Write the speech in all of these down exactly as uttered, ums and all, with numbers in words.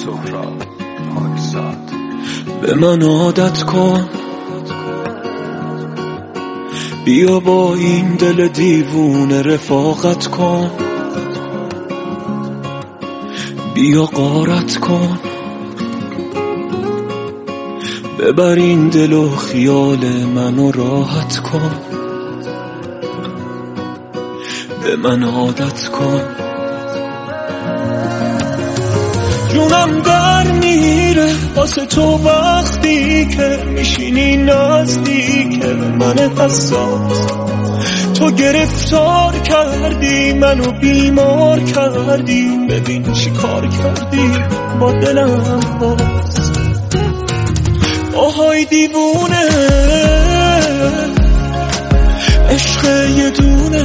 سهراب پاکزاد. به من عادت کن، بیا با این دل دیوونه رفاقت کن، بیا غارت کن، ببر این دل و خیال منو راحت کن. به من عادت کن، جونم در میره واسه تو وقتی که میشینی نزدیک من حساس. تو گرفتار کردی منو بیمار کردی، ببین چی کار کردی با دلم باز. آهای دیوونه عشق یه دونه،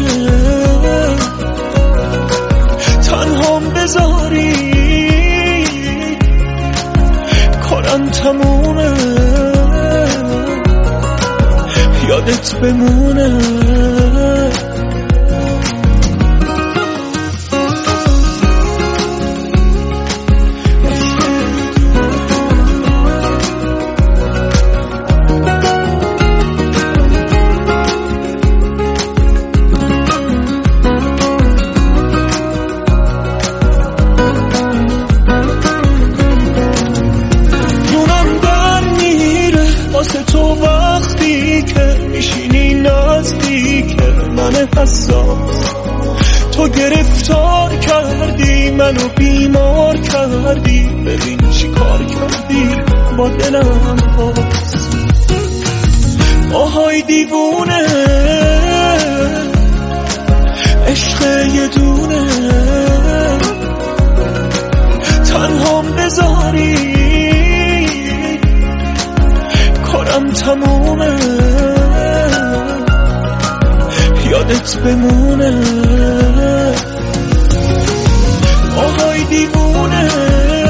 تنهام بذاری کارم تمومه، یادت بمونه. تو وقتی که میشینی نزدیک من حساس، تو گرفتار کردی منو بیمار کردی، ببین چی کار کردی با دلم باز. آهای دیوونه عشق یه دونه، تنهام بذاری کارم تمومه، یادت بمونه. آهای دیوونه